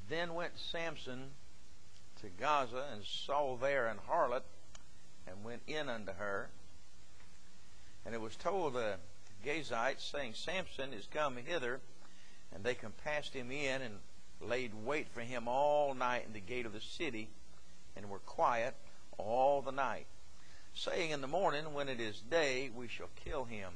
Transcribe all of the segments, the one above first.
Then went Samson to Gaza, and saw there an harlot, and went in unto her. And it was told the Gazites, saying, Samson is come hither. And they compassed him in, and laid wait for him all night in the gate of the city, and were quiet all the night, saying, in the morning, when it is day, we shall kill him.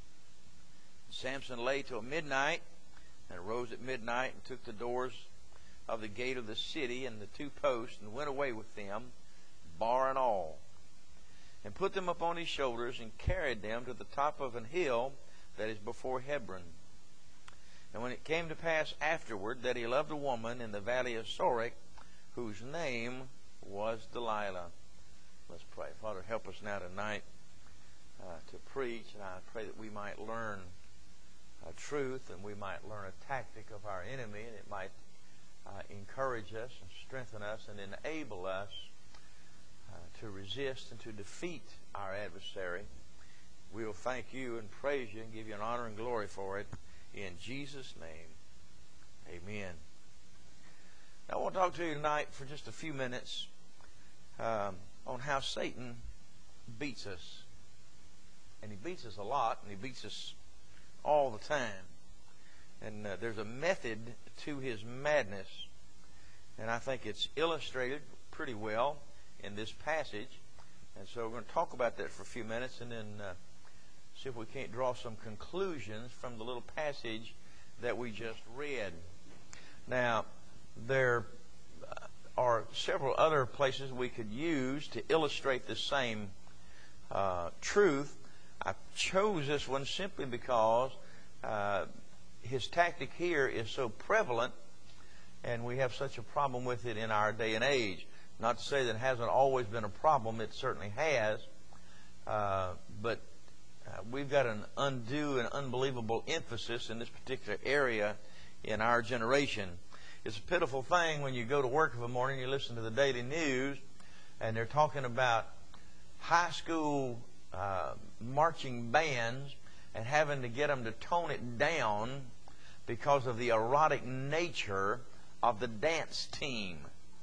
Samson lay till midnight, and arose at midnight, and took the doors of the gate of the city, and the two posts, and went away with them, bar and all, and put them upon his shoulders, and carried them to the top of an hill that is before Hebron. And when it came to pass afterward that he loved a woman in the valley of Sorek, whose name was Delilah. Let's pray. Father, help us now tonight to preach, and I pray that we might learn truth, and we might learn a tactic of our enemy, and it might encourage us and strengthen us and enable us to resist and to defeat our adversary. We will thank you and praise you and give you an honor and glory for it. In Jesus' name, amen. Now, I want to talk to you tonight for just a few minutes on how Satan beats us. And he beats us a lot, and he beats us all the time. And there's a method to his madness, and I think it's illustrated pretty well in this passage. And so we're going to talk about that for a few minutes, and then see if we can't draw some conclusions from the little passage that we just read. Now, there are several other places we could use to illustrate the same truth. I chose this one simply because his tactic here is so prevalent, and we have such a problem with it in our day and age. Not to say that it hasn't always been a problem. It certainly has. But we've got an undue and unbelievable emphasis in this particular area in our generation. It's a pitiful thing when you go to work of a morning, you listen to the daily news, and they're talking about high school marching bands and having to get them to tone it down because of the erotic nature of the dance team.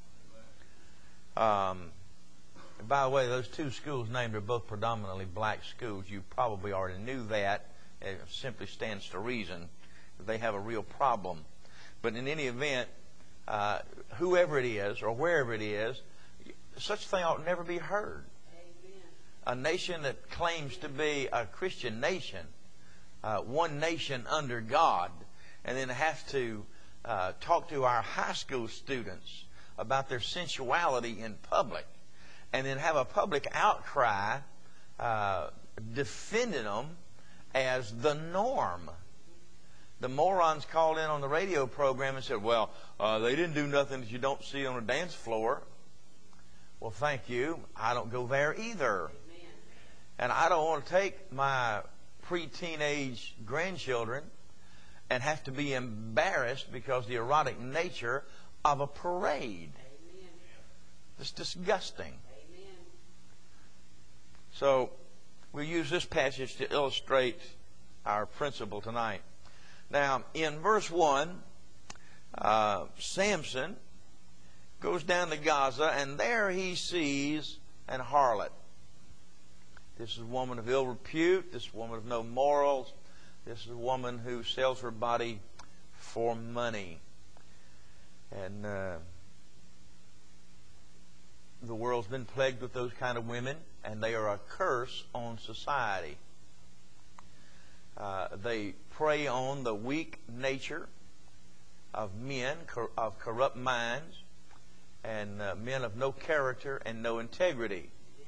By the way, those two schools named are both predominantly black schools. You probably already knew that. It simply stands to reason that they have a real problem. But in any event, whoever it is or wherever it is, such a thing ought never be heard. A nation that claims to be a Christian nation, one nation under God, and then have to talk to our high school students about their sensuality in public, and then have a public outcry defending them as the norm. The morons called in on the radio program and said, well, they didn't do nothing that you don't see on a dance floor. Well, thank you. I don't go there either. And I don't want to take my pre-teenage grandchildren and have to be embarrassed because of the erotic nature of a parade. It's disgusting. So we'll use this passage to illustrate our principle tonight. Now, in verse 1, Samson goes down to Gaza, and there he sees an harlot. This is a woman of ill repute. This is a woman of no morals. This is a woman who sells her body for money. And the world's been plagued with those kind of women, and they are a curse on society. They prey on the weak nature of men, of corrupt minds, and men of no character and no integrity.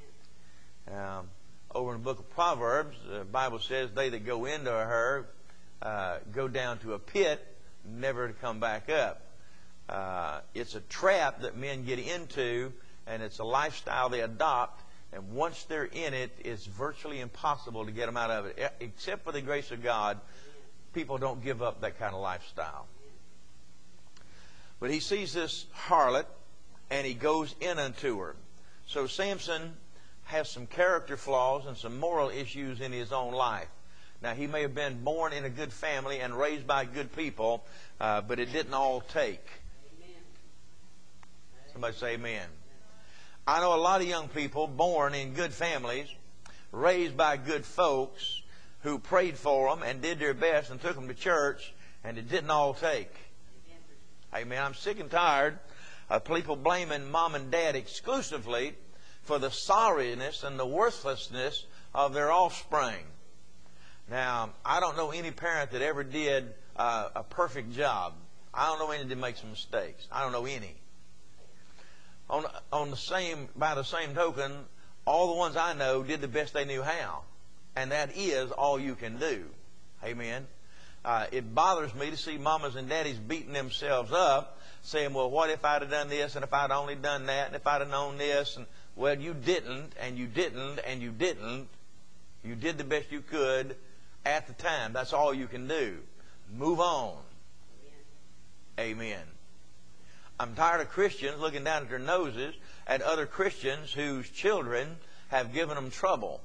Over in the book of Proverbs, the Bible says, they that go into her go down to a pit, never to come back up. It's a trap that men get into, and it's a lifestyle they adopt, and once they're in it, it's virtually impossible to get them out of it. Except for the grace of God, people don't give up that kind of lifestyle. But he sees this harlot, and he goes in unto her. So Samson has some character flaws and some moral issues in his own life. Now, he may have been born in a good family and raised by good people, but it didn't all take. Somebody say amen. I know a lot of young people born in good families, raised by good folks who prayed for them and did their best and took them to church, and it didn't all take. Amen. I'm sick and tired of people blaming mom and dad exclusively for the sorriness and the worthlessness of their offspring. Now, I don't know any parent that ever did a perfect job. I don't know any that made some mistakes. I don't know any. By the same token, all the ones I know did the best they knew how. And that is all you can do. Amen. It bothers me to see mamas and daddies beating themselves up, saying, well, what if I'd have done this, and if I'd only done that, and if I'd have known this, and well, you didn't, and you didn't, and you didn't. You did the best you could at the time. That's all you can do. Move on. Amen. I'm tired of Christians looking down at their noses at other Christians whose children have given them trouble.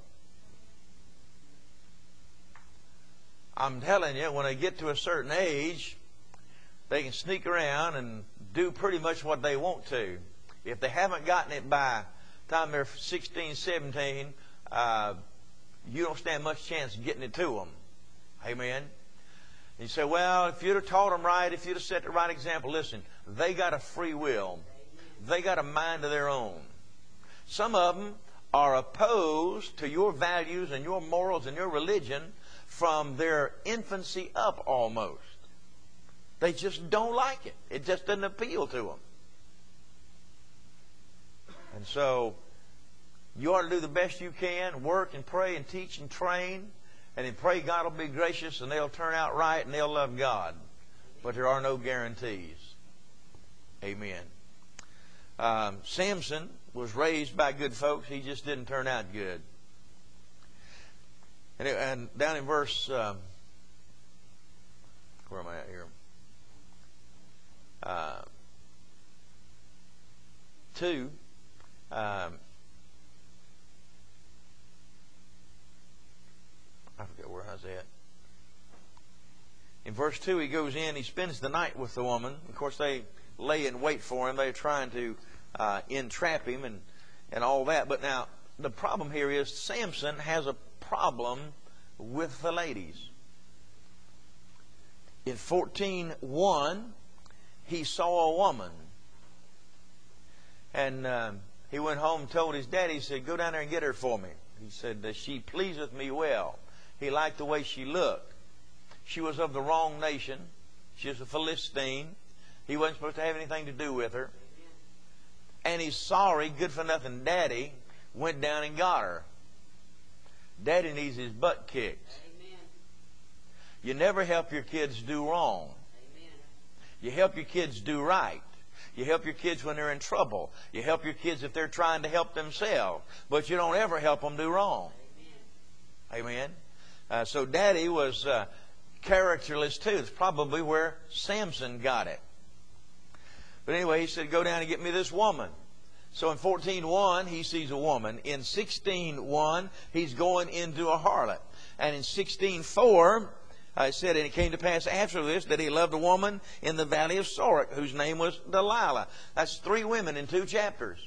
I'm telling you, when they get to a certain age, they can sneak around and do pretty much what they want to. If they haven't gotten it by the time they're 16, 17, you don't stand much chance of getting it to them. Amen. You say, well, if you'd have taught them right, if you'd have set the right example, listen, they got a free will. They got a mind of their own. Some of them are opposed to your values and your morals and your religion from their infancy up almost. They just don't like it. It just doesn't appeal to them. And so you ought to do the best you can, work and pray and teach and train, and then pray God will be gracious and they'll turn out right and they'll love God. But there are no guarantees. Amen. Samson was raised by good folks. He just didn't turn out good. And down in verse, where am I at here? 2. I forget where I was at. In verse 2, he goes in, he spends the night with the woman. Of course, they lay in wait for him. They're trying to entrap him and all that. But now, the problem here is Samson has a problem with the ladies. In 14:1, he saw a woman. And he went home and told his daddy, he said, go down there and get her for me. He said, she pleaseth me well. He liked the way she looked. She was of the wrong nation. She was a Philistine. He wasn't supposed to have anything to do with her. And he's sorry, good-for-nothing daddy went down and got her. Daddy needs his butt kicked. Amen. You never help your kids do wrong. Amen. You help your kids do right. You help your kids when they're in trouble. You help your kids if they're trying to help themselves. But you don't ever help them do wrong. Amen. So Daddy was characterless too. It's probably where Samson got it. But anyway, he said, go down and get me this woman. So in 14:1, he sees a woman. In 16:1, he's going into a harlot. And in 16:4, I said, and it came to pass after this that he loved a woman in the valley of Sorek, whose name was Delilah. That's 3 women in 2 chapters.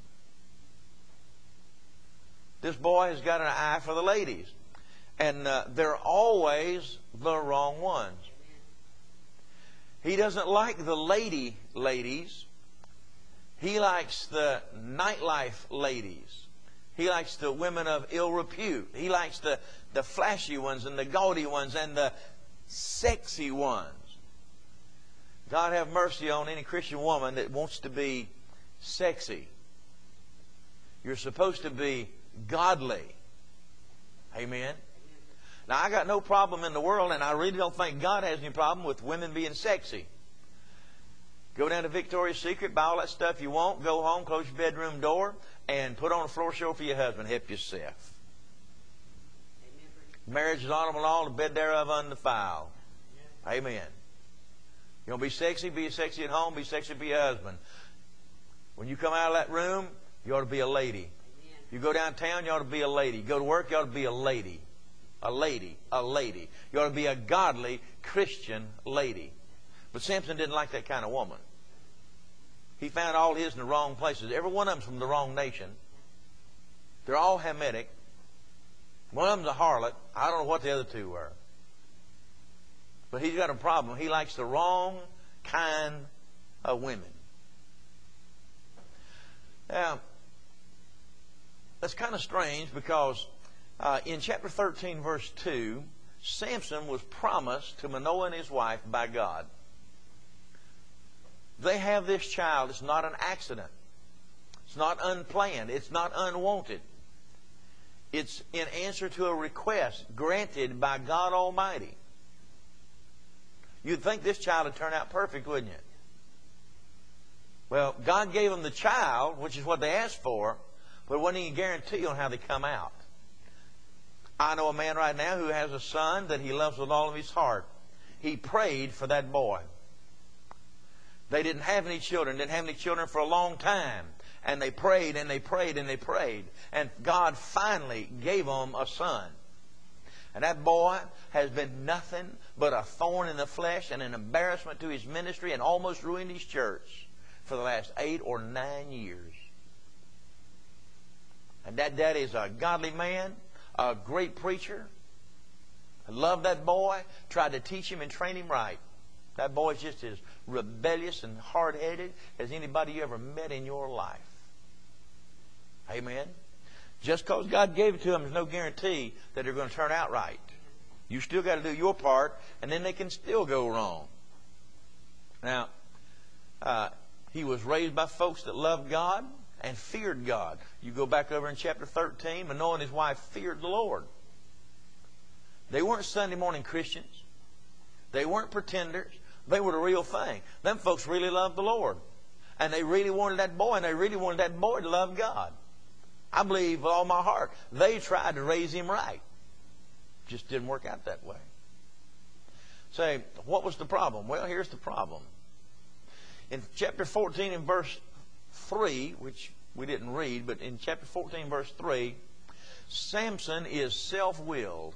This boy has got an eye for the ladies. And they're always the wrong ones. He doesn't like the ladies. He likes the nightlife ladies. He likes the women of ill repute. He likes the flashy ones and the gaudy ones and the sexy ones. God have mercy on any Christian woman that wants to be sexy. You're supposed to be godly. Amen. Now, I got no problem in the world, and I really don't think God has any problem with women being sexy. Go down to Victoria's Secret, buy all that stuff you want, go home, close your bedroom door, and put on a floor show for your husband. Help yourself. Marriage is honorable law, the bed thereof undefiled. Amen. You want to be sexy at home, be sexy for your husband. When you come out of that room, you ought to be a lady. You go downtown, you ought to be a lady. Go to work, you ought to be a lady. A lady. You ought to be a godly Christian lady. But Samson didn't like that kind of woman. He found all his in the wrong places. Every one of them's from the wrong nation. They're all Hamitic. One of them's a harlot. I don't know what the other two were. But he's got a problem. He likes the wrong kind of women. Now, that's kind of strange because in chapter 13, verse 2, Samson was promised to Manoah and his wife by God. They have this child. It's not an accident. It's not unplanned. It's not unwanted. It's in answer to a request granted by God Almighty. You'd think this child would turn out perfect, wouldn't you? Well, God gave them the child, which is what they asked for, but it wasn't any guarantee on how they come out. I know a man right now who has a son that he loves with all of his heart. He prayed for that boy. They didn't have any children for a long time. And they prayed and they prayed and they prayed. And God finally gave them a son. And that boy has been nothing but a thorn in the flesh and an embarrassment to his ministry and almost ruined his church for the last 8 or 9 years. And that daddy is a godly man, a great preacher. I love that boy, tried to teach him and train him right. That boy's just as rebellious and hard-headed as anybody you ever met in your life. Amen? Just because God gave it to them, there's no guarantee that they're going to turn out right. You still got to do your part, and then they can still go wrong. Now, he was raised by folks that loved God and feared God. You go back over in chapter 13, Manoah and his wife feared the Lord. They weren't Sunday morning Christians. They weren't pretenders. They were the real thing. Them folks really loved the Lord. And they really wanted that boy, and they really wanted that boy to love God. I believe with all my heart. They tried to raise him right. Just didn't work out that way. Say, what was the problem? Well, here's the problem. In chapter 14 and verse 3, which we didn't read, but in chapter 14 verse 3, Samson is self-willed.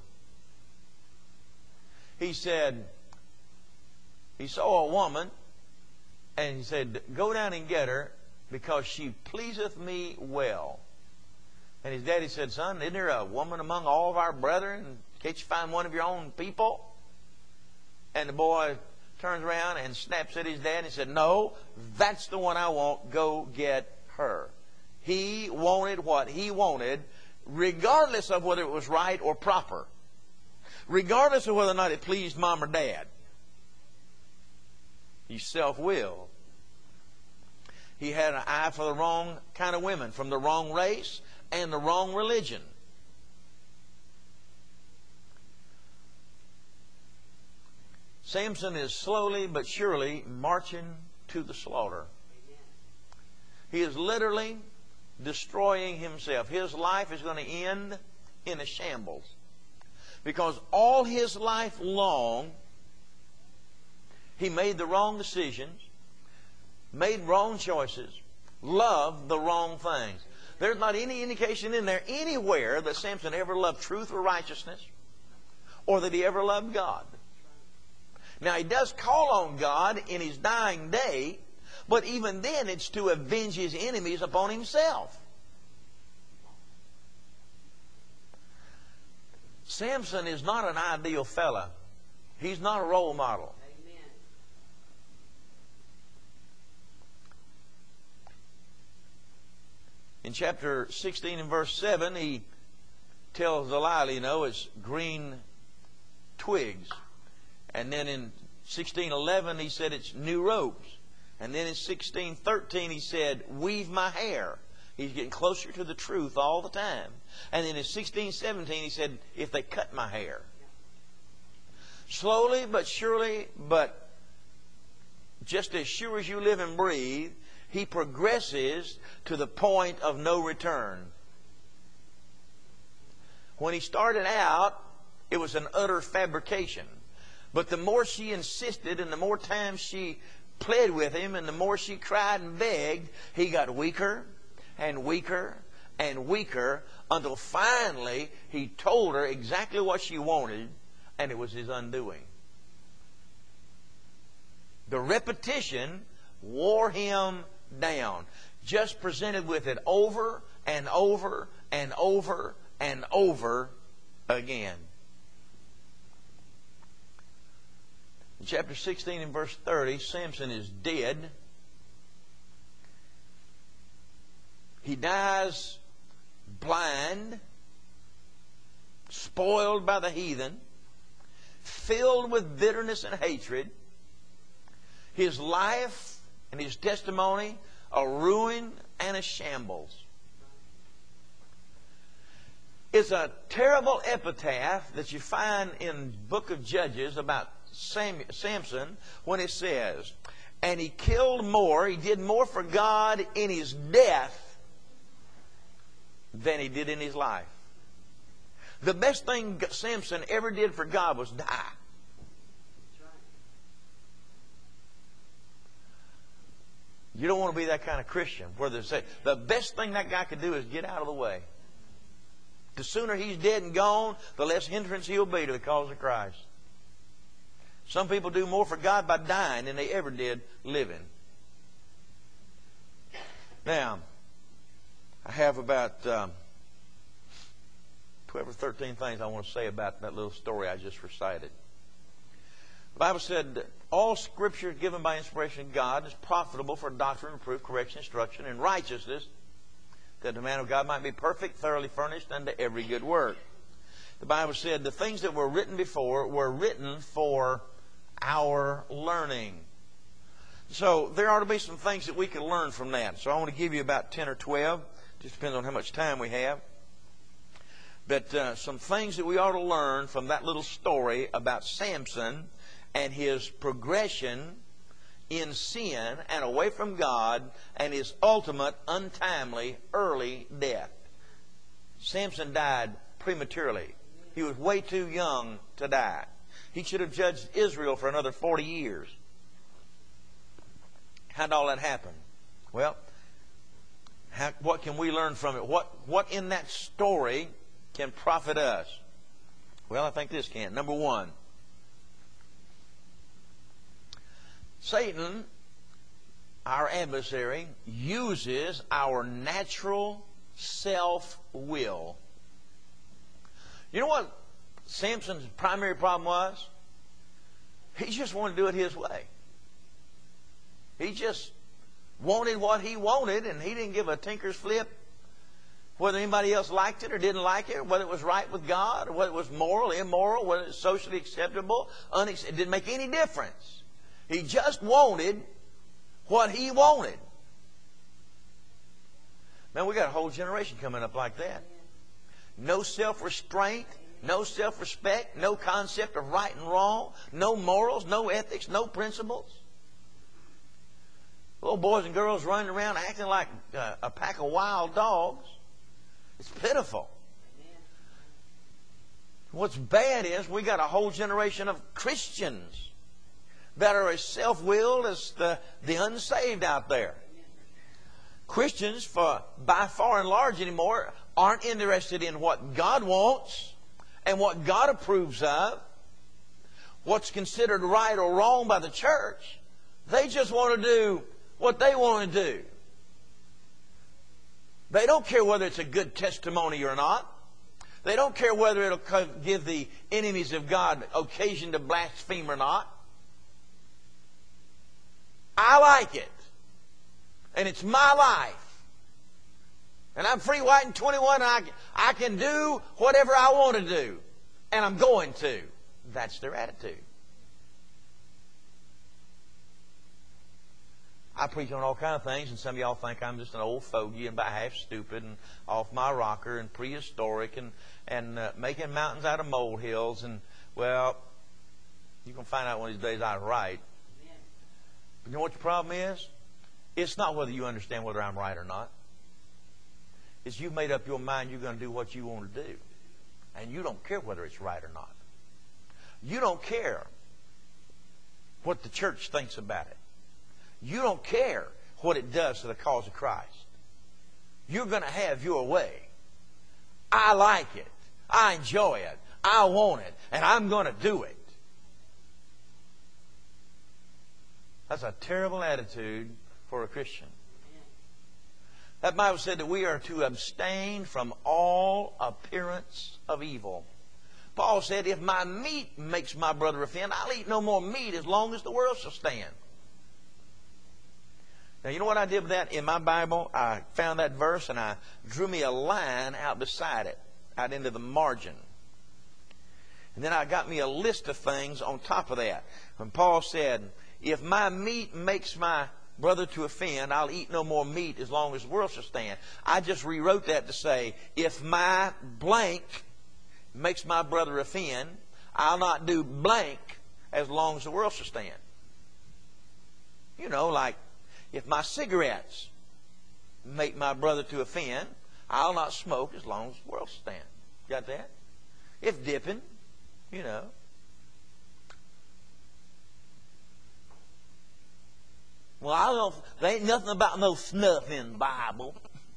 He said, he saw a woman, and he said, go down and get her, because she pleaseth me well. And his daddy said, son, isn't there a woman among all of our brethren? Can't you find one of your own people? And the boy turns around and snaps at his dad and said, no, that's the one I want. Go get her. He wanted what he wanted, regardless of whether it was right or proper. Regardless of whether or not it pleased mom or dad. He's self-willed. He had an eye for the wrong kind of women, from the wrong race and the wrong religion. Samson is slowly but surely marching to the slaughter. He is literally destroying himself. His life is going to end in a shambles. Because all his life long, he made the wrong decisions, made wrong choices, loved the wrong things. There's not any indication in there anywhere that Samson ever loved truth or righteousness, or that he ever loved God. Now, he does call on God in his dying day, but even then it's to avenge his enemies upon himself. Samson is not an ideal fella. He's not a role model. Amen. In chapter 16 and verse 7, he tells Delilah, it's green twigs. And then in 16:11 he said it's new ropes. And then in 16:13 he said, weave my hair. He's getting closer to the truth all the time. And then in 16:17 he said, if they cut my hair. Slowly but surely, but just as sure as you live and breathe, he progresses to the point of no return. When he started out, it was an utter fabrication. But the more she insisted and the more times she pled with him and the more she cried and begged, he got weaker and weaker and weaker until finally he told her exactly what she wanted, and it was his undoing. The repetition wore him down. Just presented with it over and over and over and over again. In chapter 16 and verse 30, Samson is dead. He dies blind, spoiled by the heathen, filled with bitterness and hatred. His life and his testimony a ruin and a shambles. It's a terrible epitaph that you find in the book of Judges about Samson when it says, and he killed more, he did more for God in his death than he did in his life. The best thing Samson ever did for God was die. You don't want to be that kind of Christian where they say the best thing that guy could do is get out of the way. The sooner he's dead and gone, the less hindrance he'll be to the cause of Christ. Some people do more for God by dying than they ever did living. Now, I have about 12 or 13 things I want to say about that little story I just recited. The Bible said, all Scripture given by inspiration of God is profitable for doctrine, reproof, correction, instruction, and righteousness, that the man of God might be perfect, thoroughly furnished unto every good work. The Bible said the things that were written before were written for our learning. So there ought to be some things that we can learn from that. So I want to give you about 10 or 12. Just depends on how much time we have. But some things that we ought to learn from that little story about Samson and his progression in sin and away from God and his ultimate untimely early death. Samson died prematurely. He was way too young to die. He should have judged Israel for another 40 years. How did all that happen? Well, what can we learn from it? What in that story can profit us? Well, I think this can. Number one, Satan, our adversary, uses our natural self-will. You know what Samson's primary problem was? He just wanted to do it his way. He just wanted what he wanted, and he didn't give a tinker's flip whether anybody else liked it or didn't like it, or whether it was right with God, or whether it was moral, immoral, whether it was socially acceptable, it didn't make any difference. He just wanted what he wanted. Man, we got a whole generation coming up like that. No self-restraint, no self-respect, no concept of right and wrong, no morals, no ethics, no principles. Little boys and girls running around acting like a pack of wild dogs. It's pitiful. What's bad is we got a whole generation of Christians that are as self-willed as the unsaved out there. Christians, by far and large anymore, aren't interested in what God wants and what God approves of, what's considered right or wrong by the church. They just want to do what they want to do. They don't care whether it's a good testimony or not. They don't care whether it'll give the enemies of God occasion to blaspheme or not. I like it. And it's my life. And I'm free, white, and 21. And I can do whatever I want to do. And I'm going to. That's their attitude. I preach on all kinds of things, and some of y'all think I'm just an old fogey and about half stupid and off my rocker and prehistoric and making mountains out of molehills. And, well, you're going to find out one of these days I was right. But you know what the problem is? It's not whether you understand whether I'm right or not. It's you've made up your mind you're going to do what you want to do. And you don't care whether it's right or not. You don't care what the church thinks about it. You don't care what it does to the cause of Christ. You're going to have your way. I like it. I enjoy it. I want it. And I'm going to do it. That's a terrible attitude for a Christian. That Bible said that we are to abstain from all appearance of evil. Paul said, if my meat makes my brother offend, I'll eat no more meat as long as the world shall stand. Now, you know what I did with that? In my Bible, I found that verse and I drew me a line out beside it, out into the margin. And then I got me a list of things on top of that. When Paul said, if my meat makes my brother to offend, I'll eat no more meat as long as the world shall stand. I just rewrote that to say, if my blank makes my brother offend, I'll not do blank as long as the world shall stand. You know, like, if my cigarettes make my brother to offend, I'll not smoke as long as the world shall stand. Got that? If dipping, you know. Well, I don't know. There ain't nothing about no snuff in the Bible.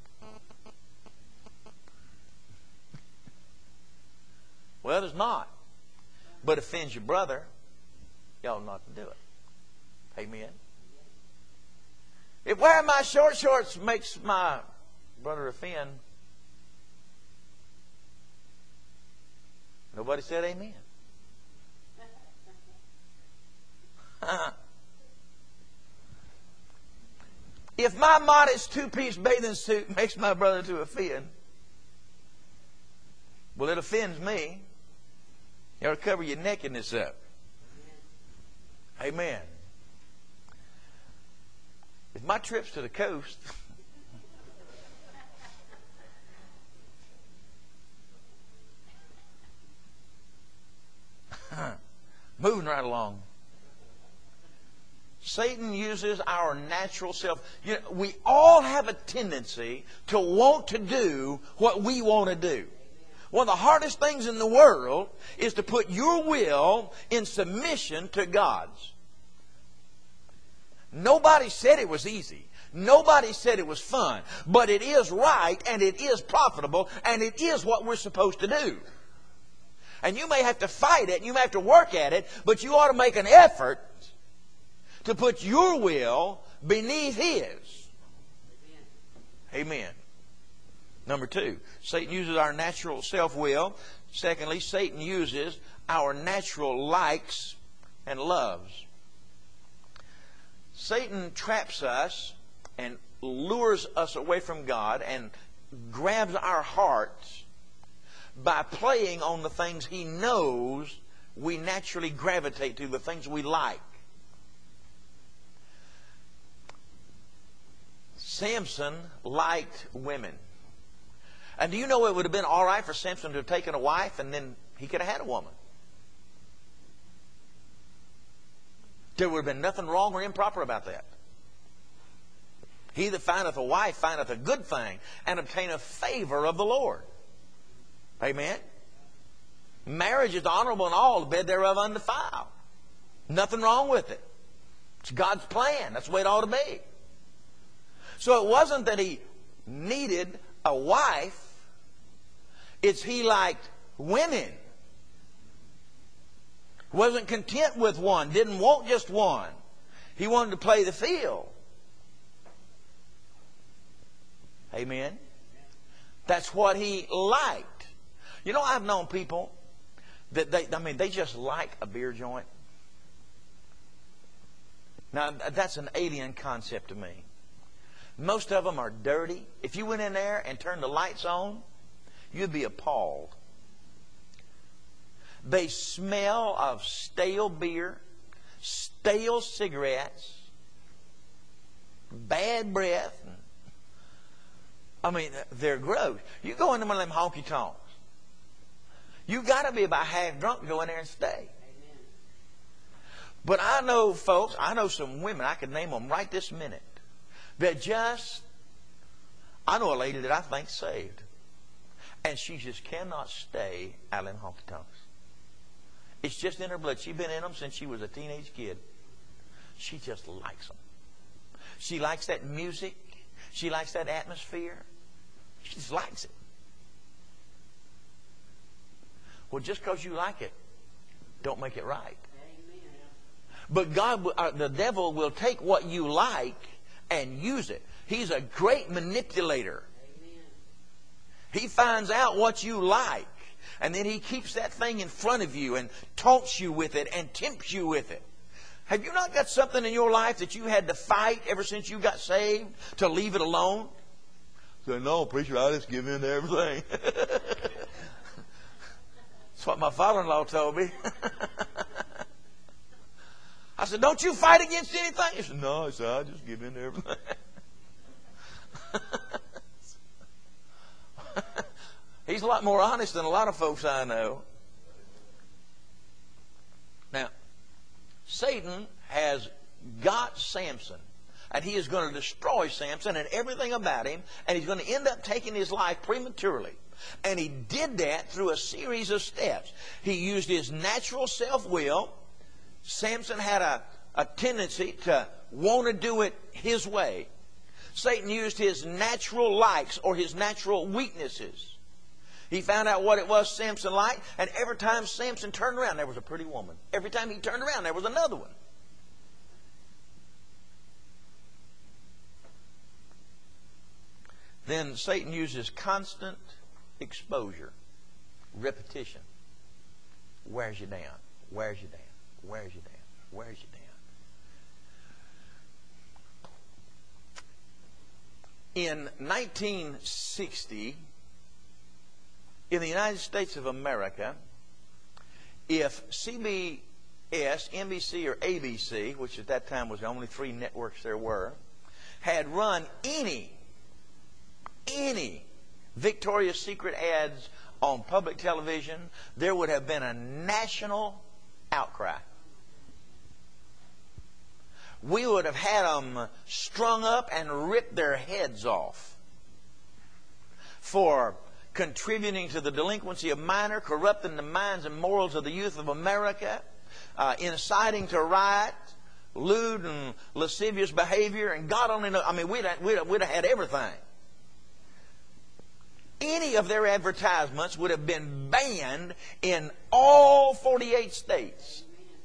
Well, there's not. But offends your brother, you ought not to do it. Amen. If wearing my short shorts makes my brother offend, nobody said amen. If my modest two-piece bathing suit makes my brother to offend, well, it offends me. You ought to cover your nakedness up. Amen. If my trips to the coast moving right along. Satan uses our natural self. You know, we all have a tendency to want to do what we want to do. One of the hardest things in the world is to put your will in submission to God's. Nobody said it was easy. Nobody said it was fun. But it is right, and it is profitable, and it is what we're supposed to do. And you may have to fight it, and you may have to work at it, but you ought to make an effort to put your will beneath His. Amen. Number 2, Satan uses our natural self-will. Secondly, Satan uses our natural likes and loves. Satan traps us and lures us away from God and grabs our hearts by playing on the things he knows we naturally gravitate to, the things we like. Samson liked women. And do you know it would have been all right for Samson to have taken a wife and then he could have had a woman? There would have been nothing wrong or improper about that. He that findeth a wife findeth a good thing and obtaineth favor of the Lord. Amen? Marriage is honorable in all, the bed thereof undefiled. Nothing wrong with it. It's God's plan. That's the way it ought to be. So it wasn't that he needed a wife. It's he liked women. Wasn't content with one. Didn't want just one. He wanted to play the field. Amen. That's what he liked. You know, I've known people that they just like a beer joint. Now, that's an alien concept to me. Most of them are dirty. If you went in there and turned the lights on, you'd be appalled. They smell of stale beer, stale cigarettes, bad breath. I mean, they're gross. You go into one of them honky-tonks. You got to be about half drunk to go in there and stay. Amen. But I know folks, I know some women, I could name them right this minute, that just, I know a lady that I think saved. And she just cannot stay out in honky-tonks. It's just in her blood. She's been in them since she was a teenage kid. She just likes them. She likes that music. She likes that atmosphere. She just likes it. Well, just because you like it, don't make it right. But God, the devil will take what you like and use it. He's a great manipulator. He finds out what you like, and then he keeps that thing in front of you and taunts you with it and tempts you with it. Have you not got something in your life that you had to fight ever since you got saved to leave it alone? Say, no, preacher, I just give in to everything. That's what my father-in-law told me. I said, don't you fight against anything? He said, no, I just give in to everything. He's a lot more honest than a lot of folks I know. Now, Satan has got Samson, and he is going to destroy Samson and everything about him, and he's going to end up taking his life prematurely. And he did that through a series of steps. He used his natural self-will. Samson had a tendency to want to do it his way. Satan used his natural likes or his natural weaknesses. He found out what it was Samson liked, and every time Samson turned around, there was a pretty woman. Every time he turned around, there was another one. Then Satan uses constant exposure, repetition. Wears you down, wears you down, wears you down, wears you down. In 1960, in the United States of America, if CBS, NBC, or ABC, which at that time was the only three networks there were, had run any Victoria's Secret ads on public television, there would have been a national outcry. We would have had them strung up and ripped their heads off for contributing to the delinquency of minors, corrupting the minds and morals of the youth of America, inciting to riot, lewd and lascivious behavior, and God only knows. I mean, we'd have had everything. Any of their advertisements would have been banned in all 48 states.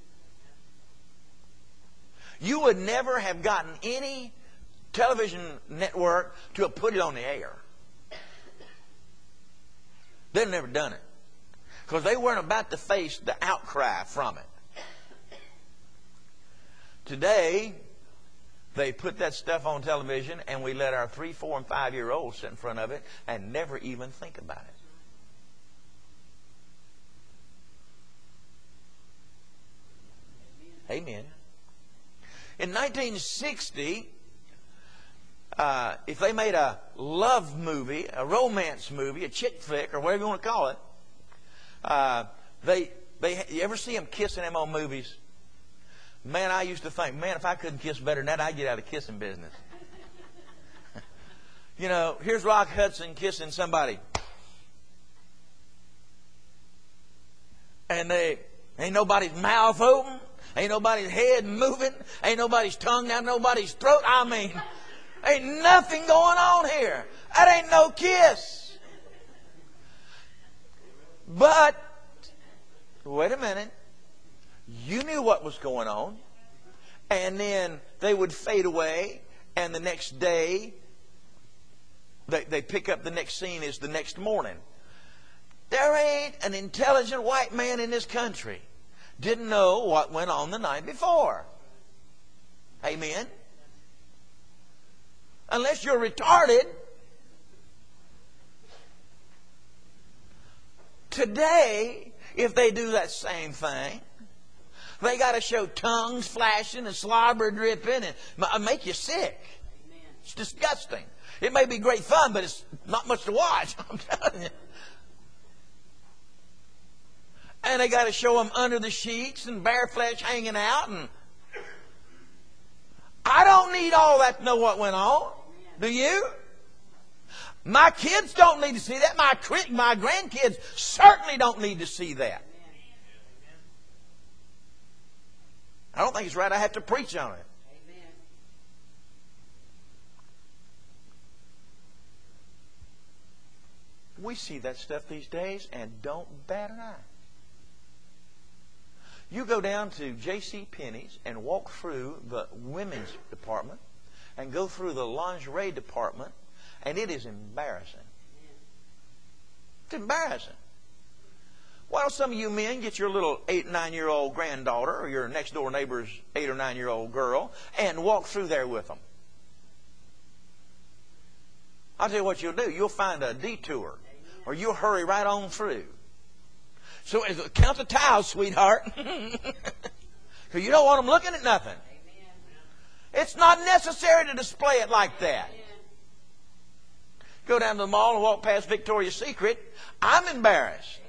You would never have gotten any television network to have put it on the air. They've never done it, because they weren't about to face the outcry from it. Today, they put that stuff on television, and we let our 3, 4, and 5-year-olds sit in front of it and never even think about it. Amen. In 1960, if they made a love movie, a romance movie, a chick flick, or whatever you want to call it, you ever see them kissing them on movies? Man, I used to think, man, if I couldn't kiss better than that, I'd get out of the kissing business. You know, here's Rock Hudson kissing somebody. And ain't nobody's mouth open. Ain't nobody's head moving. Ain't nobody's tongue down nobody's throat. I mean, ain't nothing going on here. That ain't no kiss. But, wait a minute. You knew what was going on. And then they would fade away. And the next day, they pick up the next scene is the next morning. There ain't an intelligent white man in this country didn't know what went on the night before. Amen? Unless you're retarded. Today, if they do that same thing, they got to show tongues flashing and slobber dripping and make you sick. It's disgusting. It may be great fun, but it's not much to watch. I'm telling you. And they got to show them under the sheets and bare flesh hanging out. And I don't need all that to know what went on. Do you? My kids don't need to see that. My grandkids certainly don't need to see that. I don't think it's right I have to preach on it. We see that stuff these days and don't bat an eye. You go down to J.C. Penney's and walk through the women's department, and go through the lingerie department, and it is embarrassing. It's embarrassing. Why don't some of you men get your little 8 or 9-year-old granddaughter or your next door neighbor's 8 or 9-year-old girl and walk through there with them? I'll tell you what you'll do. You'll find a detour, or you'll hurry right on through. So count the towels, sweetheart. Because you don't want them looking at nothing. It's not necessary to display it like that. Go down to the mall and walk past Victoria's Secret. I'm embarrassed.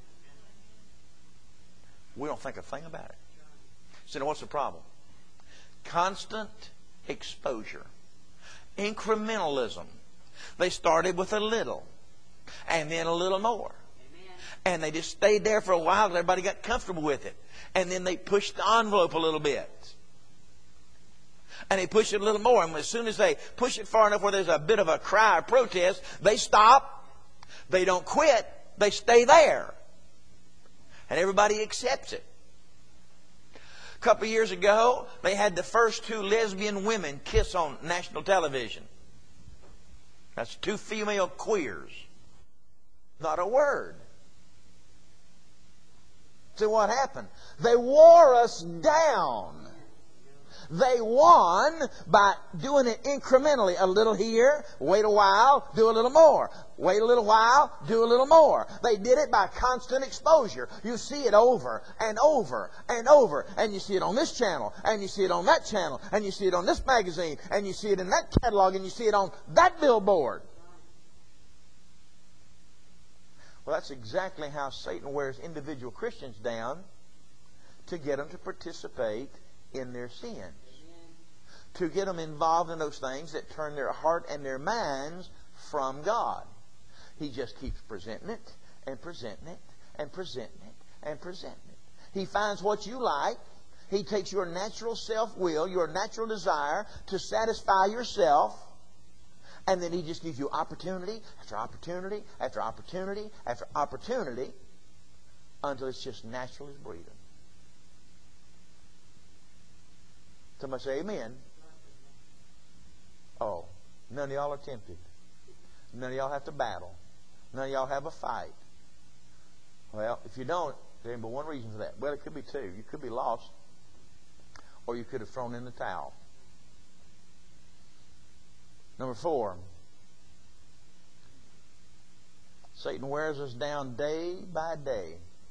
We don't think a thing about it. So now what's the problem? Constant exposure. Incrementalism. They started with a little, and then a little more. And they just stayed there for a while and everybody got comfortable with it. And then they pushed the envelope a little bit. And they push it a little more. And as soon as they push it far enough where there's a bit of a cry or protest, they stop. They don't quit. They stay there. And everybody accepts it. A couple of years ago, they had the first 2 lesbian women kiss on national television. That's 2 female queers. Not a word. So what happened? They wore us down. They won by doing it incrementally. A little here, wait a while, do a little more. Wait a little while, do a little more. They did it by constant exposure. You see it over and over and over. And you see it on this channel, and you see it on that channel, and you see it on this magazine, and you see it in that catalog, and you see it on that billboard. Well, that's exactly how Satan wears individual Christians down to get them to participate in their sins. To get them involved in those things that turn their heart and their minds from God. He just keeps presenting it and presenting it and presenting it and presenting it. He finds what you like. He takes your natural self-will, your natural desire to satisfy yourself. And then he just gives you opportunity after opportunity after opportunity after opportunity until it's just natural as breathing. Somebody say amen. Oh, none of y'all are tempted. None of y'all have to battle. None of y'all have a fight. Well, if you don't, there ain't but one reason for that. Well, it could be 2. You could be lost, or you could have thrown in the towel. Number 4, Satan wears us down day by day.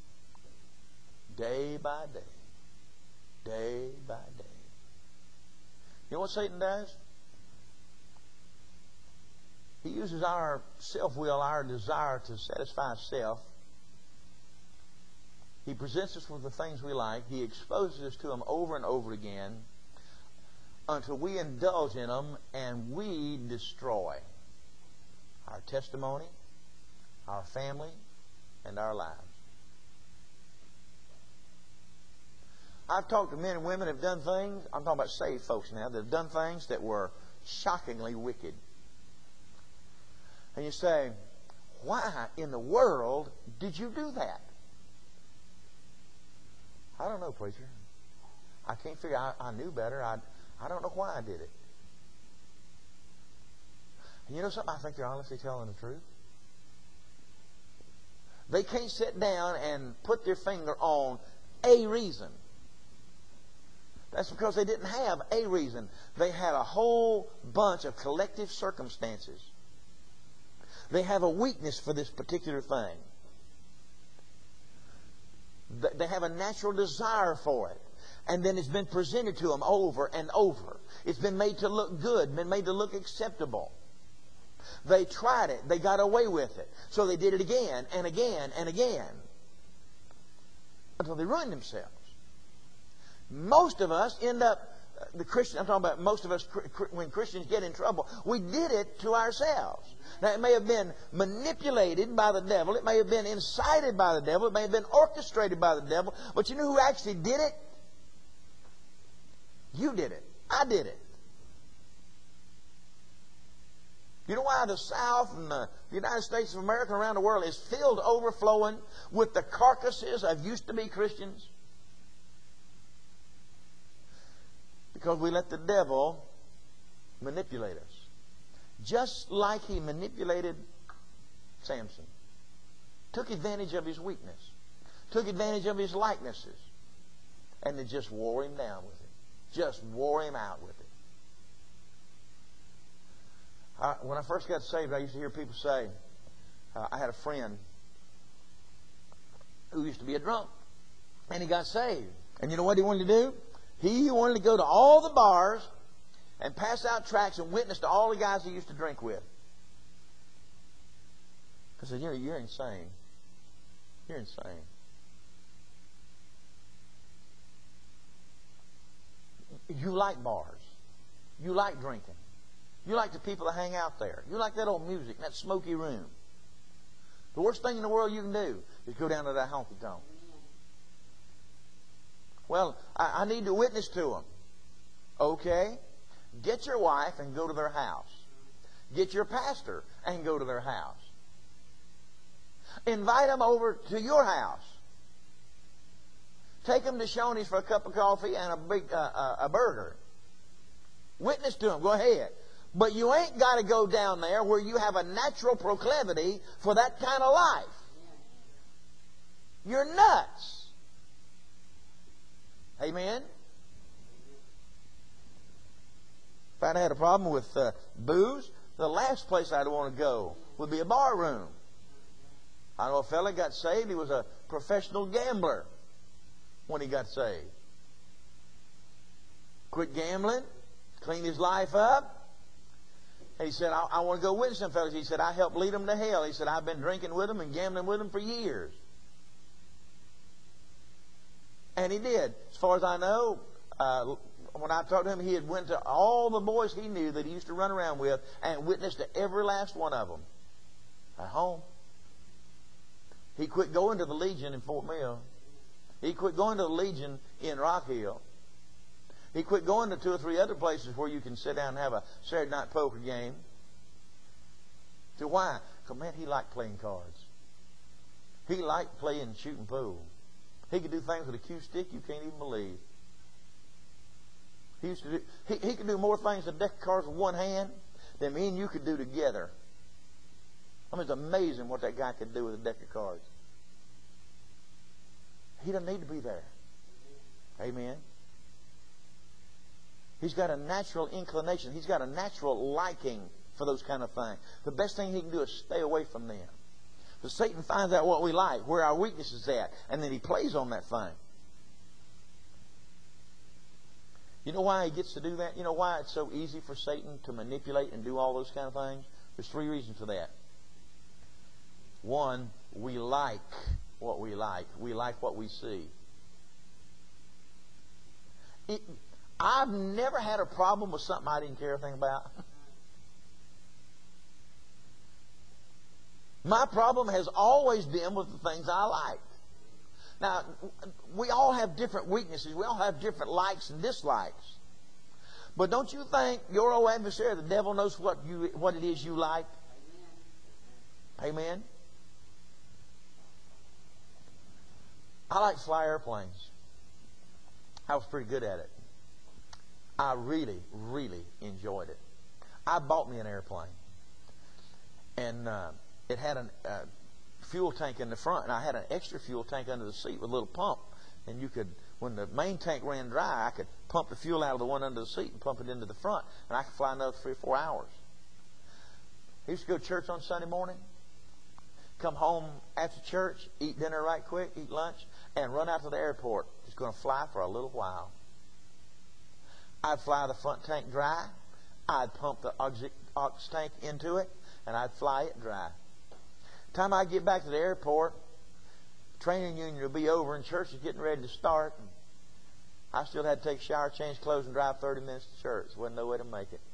Day by day. Day by day. You know what Satan does? He uses our self-will, our desire to satisfy self. He presents us with the things we like. He exposes us to them over and over again until we indulge in them and we destroy our testimony, our family, and our lives. I've talked to men and women who have done things, I'm talking about saved folks now, that have done things that were shockingly wicked. And you say, why in the world did you do that? I don't know, preacher. I can't figure out. I knew better. I don't know why I did it. And you know something? I think they're honestly telling the truth. They can't sit down and put their finger on a reason. That's because they didn't have a reason. They had a whole bunch of collective circumstances. They have a weakness for this particular thing. They have a natural desire for it. And then it's been presented to them over and over. It's been made to look good, been made to look acceptable. They tried it. They got away with it. So they did it again and again and again until they ruined themselves. Most of us end up, I'm talking about most of us, when Christians get in trouble, we did it to ourselves. Now, it may have been manipulated by the devil. It may have been incited by the devil. It may have been orchestrated by the devil. But you know who actually did it? You did it. I did it. You know why the South and the United States of America and around the world is filled overflowing with the carcasses of used-to-be Christians? Because we let the devil manipulate us. Just like he manipulated Samson. Took advantage of his weakness. Took advantage of his likenesses. And then just wore him down with it. Just wore him out with it. When I first got saved, I used to hear people say, I had a friend who used to be a drunk. And he got saved. And you know what he wanted to do? He wanted to go to all the bars and pass out tracts and witness to all the guys he used to drink with. I said, you're insane. You're insane. You like bars. You like drinking. You like the people that hang out there. You like that old music, that smoky room. The worst thing in the world you can do is go down to that honky-tonk. Well, I need to witness to them. Okay. Get your wife and go to their house. Get your pastor and go to their house. Invite them over to your house. Take them to Shoney's for a cup of coffee and a burger. Witness to them. Go ahead. But you ain't got to go down there where you have a natural proclivity for that kind of life. You're nuts. Amen? If I had a problem with booze, the last place I'd want to go would be a bar room. I know a fella got saved. He was a professional gambler when he got saved. Quit gambling, cleaned his life up. He said, I want to go with some fellas. He said, I helped lead them to hell. He said, I've been drinking with them and gambling with them for years. And he did. As far as I know, when I talked to him, he had went to all the boys he knew that he used to run around with and witnessed to every last one of them at home. He quit going to the Legion in Fort Mill. He quit going to the Legion in Rock Hill. He quit going to 2 or 3 other places where you can sit down and have a Saturday night poker game. So why? Because, man, he liked playing cards. He liked playing shooting pool. He could do things with a cue stick you can't even believe. He used to do. He could do more things with a deck of cards with one hand than me and you could do together. I mean, it's amazing what that guy could do with a deck of cards. He doesn't need to be there. Amen. He's got a natural inclination. He's got a natural liking for those kind of things. The best thing he can do is stay away from them. But Satan finds out what we like, where our weakness is at, and then he plays on that thing. You know why he gets to do that? You know why it's so easy for Satan to manipulate and do all those kind of things? There's 3 reasons for that. 1, we like what we like. We like what we see. I've never had a problem with something I didn't care anything about. My problem has always been with the things I like. Now, we all have different weaknesses. We all have different likes and dislikes. But don't you think your old adversary, the devil, knows what it is you like? Amen? I like to fly airplanes. I was pretty good at it. I really, really enjoyed it. I bought me an airplane. And it had a fuel tank in the front. And I had an extra fuel tank under the seat with a little pump. And you could, when the main tank ran dry, I could pump the fuel out of the one under the seat and pump it into the front. And I could fly another 3 or 4 hours. I used to go to church on Sunday morning. Come home after church, eat dinner right quick, eat lunch, and run out to the airport. Just going to fly for a little while. I'd fly the front tank dry. I'd pump the ox tank into it, and I'd fly it dry. The time I get back to the airport, training union will be over and church is getting ready to start. I still had to take a shower, change clothes, and drive 30 minutes to church. There wasn't no way to make it.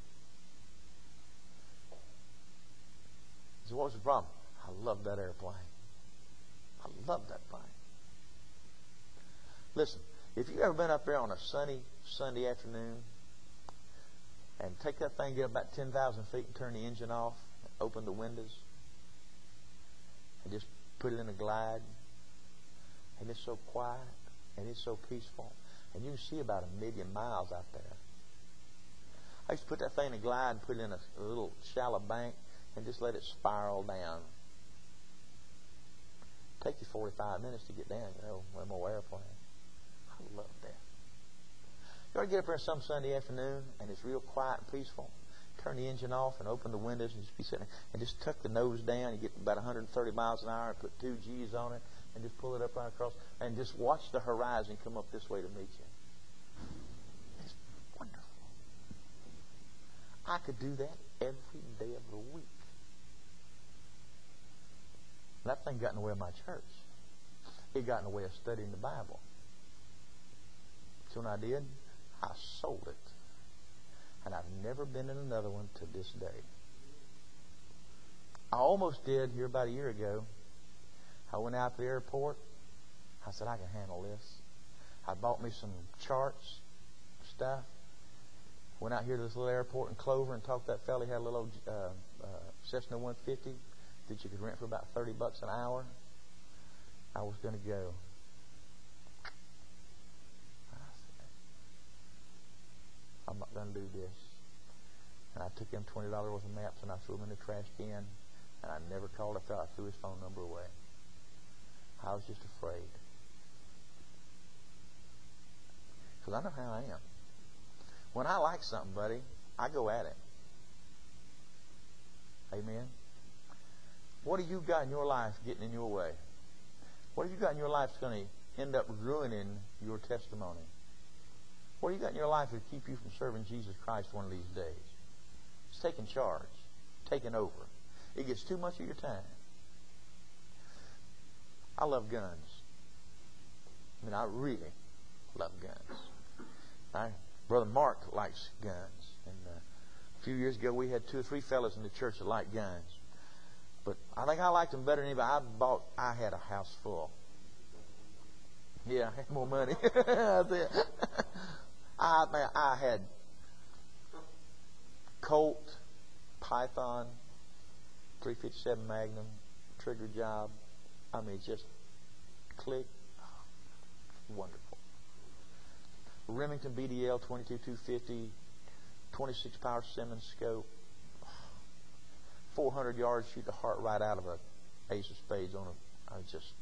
So what was the problem? I loved that airplane. I loved that plane. Listen, if you've ever been up there on a sunny Sunday afternoon and take that thing, get about 10,000 feet and turn the engine off, open the windows, and just put it in a glide, and it's so quiet, and it's so peaceful, and you can see about 1,000,000 miles out there. I used to put that thing in a glide and put it in a little shallow bank and just let it spiral down. Take you 45 minutes to get down, one more airplane. I love that. You ought to get up there some Sunday afternoon and it's real quiet and peaceful. Turn the engine off and open the windows and just be sitting and just tuck the nose down. You get about 130 miles an hour and put 2 G's on it and just pull it up right across and just watch the horizon come up this way to meet you. It's wonderful. I could do that every day of the week. That thing got in the way of my church. It got in the way of studying the Bible. So when I did, I sold it. And I've never been in another one to this day. I almost did here about a year ago. I went out to the airport. I said, I can handle this. I bought me some charts, stuff. Went out here to this little airport in Clover and talked to that fella. He had a little Cessna 150 that you could rent for about $30 an hour. I was going to go. I'm not going to do this. And I took him $20 worth of maps and I threw them in the trash can. And I never called a fellow. I threw his phone number away. I was just afraid. Because I know how I am. When I like something, buddy, I go at it. Amen? What have you got in your life getting in your way? What have you got in your life that's going to end up ruining your testimony? What have you got in your life that will keep you from serving Jesus Christ one of these days? It's taking charge, taking over. It gets too much of your time. I love guns. I mean, I really love guns. Brother Mark likes guns. And a few years ago, we had 2 or 3 fellas in the church that liked guns. But I think I liked them better than anybody. I had a house full. Yeah, I had more money. I had Colt, Python, 357 Magnum, trigger job. I mean, just click. Wonderful. Remington BDL 22-250, 26 power Simmons scope. 400 yards, shoot the heart right out of a ace of spades on a. I just.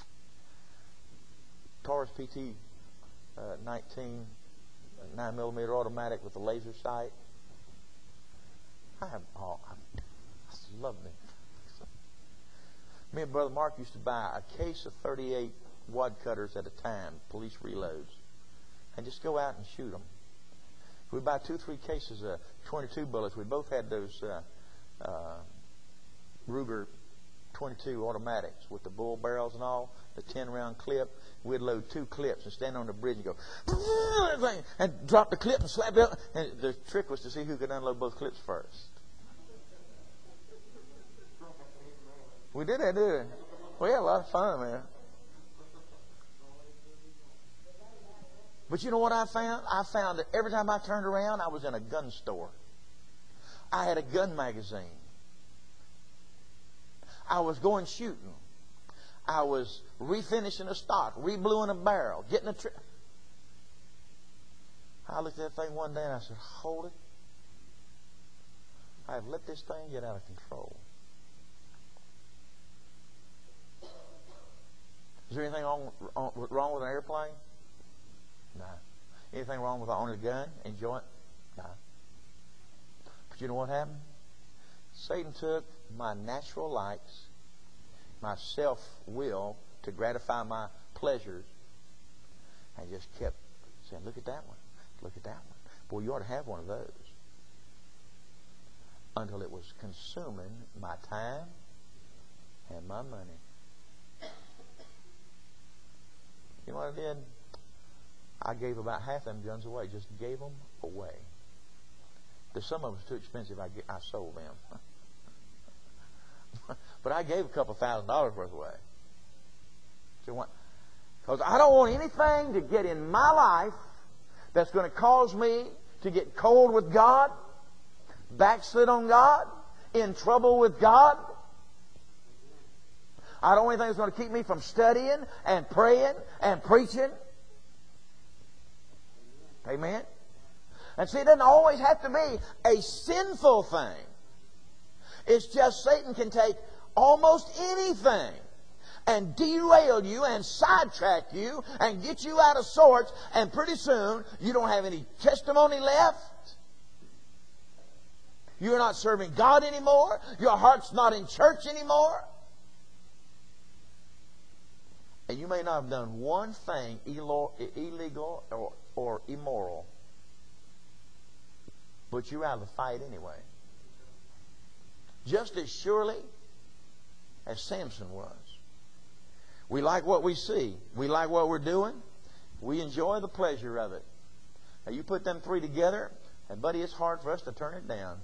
Taurus PT 19 9mm automatic with a laser sight. I love them. Me and Brother Mark used to buy a case of 38 wad cutters at a time, police reloads, and just go out and shoot them. We'd buy 2 or 3 cases of 22 bullets. We both had those Ruger 22 automatics with the bull barrels and all, the 10-round clip. We'd load 2 clips and stand on the bridge and go and drop the clip and slap it up. And the trick was to see who could unload both clips first. We did that, didn't we? We had a lot of fun, man. But you know what I found? I found that every time I turned around, I was in a gun store. I had a gun magazine. I was going shooting. I was refinishing a stock, rebluing a barrel, getting a trip. I looked at that thing one day and I said, hold it. I have let this thing get out of control. Is there anything wrong with an airplane? No. Anything wrong with owning a gun? Enjoy it? No. But you know what happened? Satan took my natural likes, my self-will to gratify my pleasures, and just kept saying, look at that one. Look at that one. Boy, you ought to have one of those. Until it was consuming my time and my money. You know what I did? I gave about half them guns away. Just gave them away. Because some of them was too expensive. I sold them. But I gave a couple $1,000 worth away. Because I don't want anything to get in my life that's going to cause me to get cold with God, backslid on God, in trouble with God. I don't want anything that's going to keep me from studying and praying and preaching. Amen? And see, it doesn't always have to be a sinful thing. It's just Satan can take almost anything and derail you and sidetrack you and get you out of sorts, and pretty soon you don't have any testimony left. You're not serving God anymore. Your heart's not in church anymore. And you may not have done one thing illegal or immoral, but you're out of the fight anyway. Just as surely as Samson was. We like what we see. We like what we're doing. We enjoy the pleasure of it. Now you put them three together, and buddy, it's hard for us to turn it down.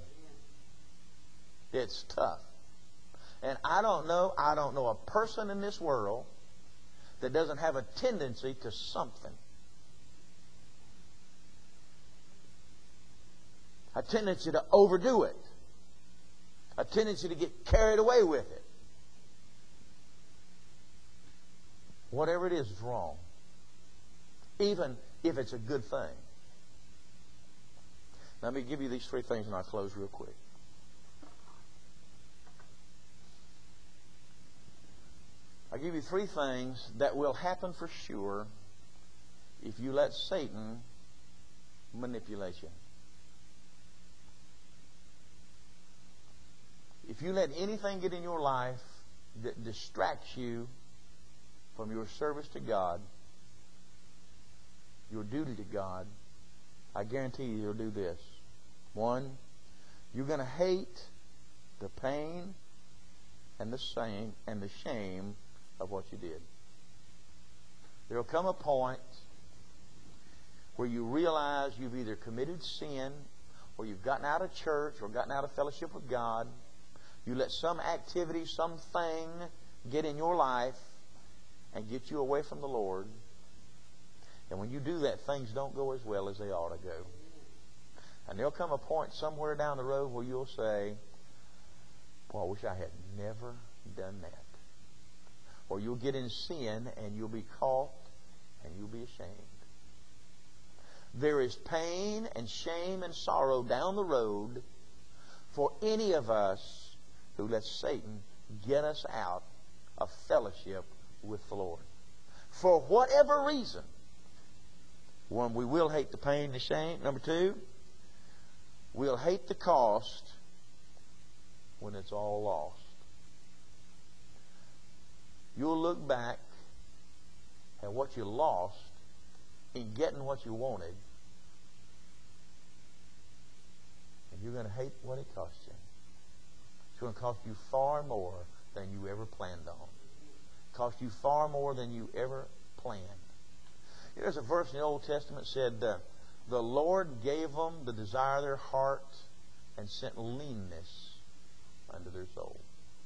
It's tough. And I don't know a person in this world that doesn't have a tendency to something. A tendency to overdo it. A tendency to get carried away with it. Whatever it is wrong. Even if it's a good thing. Let me give you these three things and I'll close real quick. I'll give you three things that will happen for sure if you let Satan manipulate you. If you let anything get in your life that distracts you from your service to God, your duty to God, I guarantee you you'll do this. One, you're going to hate the pain and the shame of what you did. There will come a point where you realize you've either committed sin, or you've gotten out of church, or gotten out of fellowship with God. You let some activity, something get in your life and get you away from the Lord. And when you do that, things don't go as well as they ought to go. And there'll come a point somewhere down the road where you'll say, boy, I wish I had never done that. Or you'll get in sin and you'll be caught and you'll be ashamed. There is pain and shame and sorrow down the road for any of us who let Satan get us out of fellowship with the Lord. For whatever reason. One, we will hate the pain and the shame. Number two, we'll hate the cost when it's all lost. You'll look back at what you lost in getting what you wanted, and you're going to hate what it cost you. It's going to cost you far more than you ever planned on. It cost you far more than you ever planned. There's a verse in the Old Testament that said, the Lord gave them the desire of their heart and sent leanness unto their soul.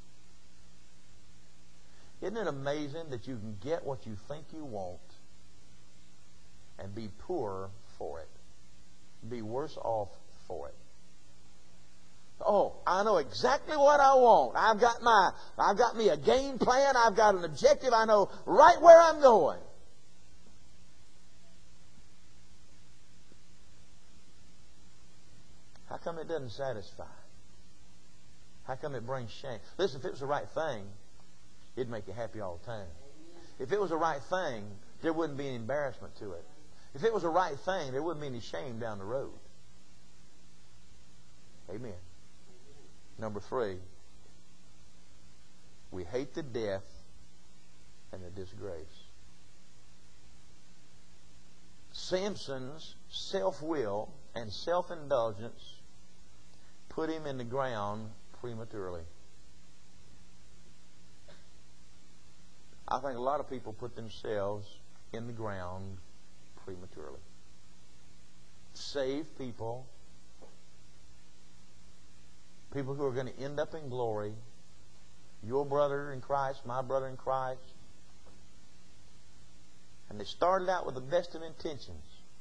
Isn't it amazing that you can get what you think you want and be poorer for it? Be worse off for it. Oh, I know exactly what I want. I've got me a game plan. I've got an objective. I know right where I'm going. How come it doesn't satisfy? How come it brings shame? Listen, if it was the right thing, it'd make you happy all the time. If it was the right thing, there wouldn't be any embarrassment to it. If it was the right thing, there wouldn't be any shame down the road. Amen. Number three, we hate the death and the disgrace. Samson's self-will and self-indulgence put him in the ground prematurely. I think a lot of people put themselves in the ground prematurely. Saved people, people who are going to end up in glory, your brother in Christ, my brother in Christ, and they started out with the best of intentions.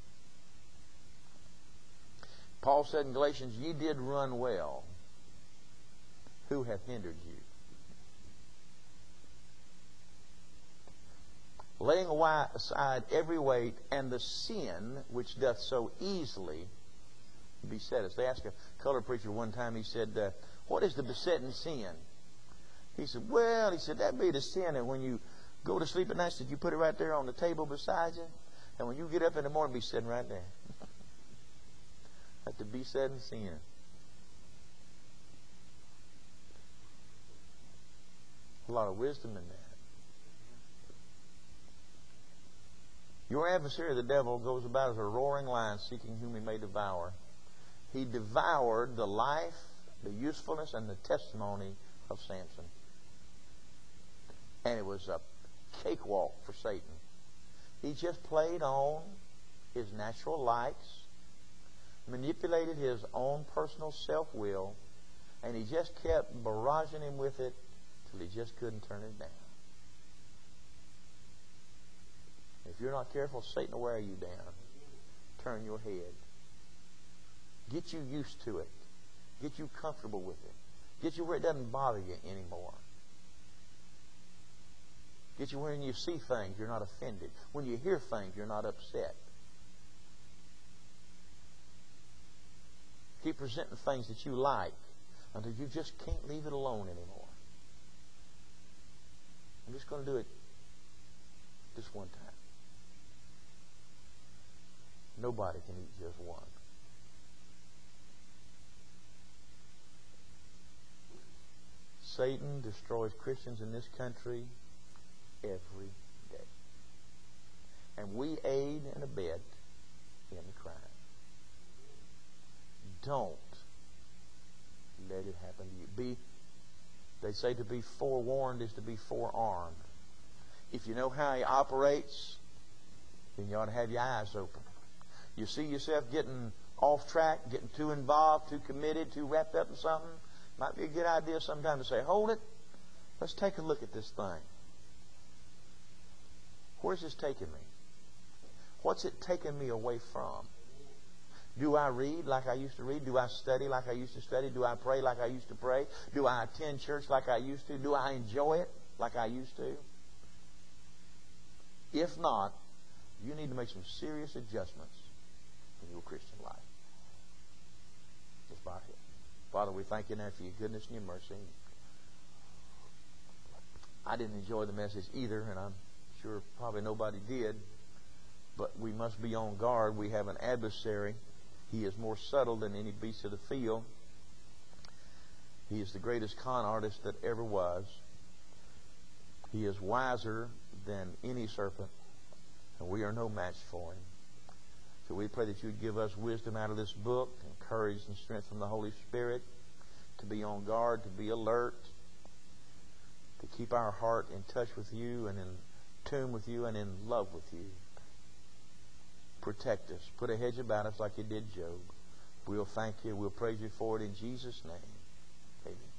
Paul said in Galatians, ye did run well. Who hath hindered you? Laying aside every weight and the sin which doth so easily Beset us. They asked a colored preacher one time, he said, what is the besetting sin? He said, well, that'd be the sin that when you go to sleep at night, that you put it right there on the table beside you, and when you get up in the morning, be sitting right there. That's the besetting sin. A lot of wisdom in that. Your adversary, the devil, goes about as a roaring lion seeking whom he may devour. He devoured the life, the usefulness, and the testimony of Samson. And it was a cakewalk for Satan. He just played on his natural likes, manipulated his own personal self-will, and he just kept barraging him with it till he just couldn't turn it down. If you're not careful, Satan will wear you down. Turn your head. Get you used to it. Get you comfortable with it. Get you where it doesn't bother you anymore. Get you when you see things, you're not offended. When you hear things, you're not upset. Keep presenting things that you like until you just can't leave it alone anymore. I'm just going to do it just one time. Nobody can eat just one. Satan destroys Christians in this country every day. And we aid and abet in the crime. Don't let it happen to you. They say to be forewarned is to be forearmed. If you know how he operates, then you ought to have your eyes open. You see yourself getting off track, getting too involved, too committed, too wrapped up in something, might be a good idea sometime to say, hold it, let's take a look at this thing. Where's this taking me? What's it taking me away from? Do I read like I used to read? Do I study like I used to study? Do I pray like I used to pray? Do I attend church like I used to? Do I enjoy it like I used to? If not, you need to make some serious adjustments in your Christian life. Just bow here. Father, we thank you now for your goodness and your mercy. I didn't enjoy the message either, and I'm sure probably nobody did, but we must be on guard. We have an adversary. He is more subtle than any beast of the field. He is the greatest con artist that ever was. He is wiser than any serpent, and we are no match for him. So we pray that you would give us wisdom out of this book, and courage and strength from the Holy Spirit to be on guard, to be alert, to keep our heart in touch with you and in tune with you and in love with you. Protect us. Put a hedge about us like you did Job. We'll thank you. We'll praise you for it in Jesus' name. Amen.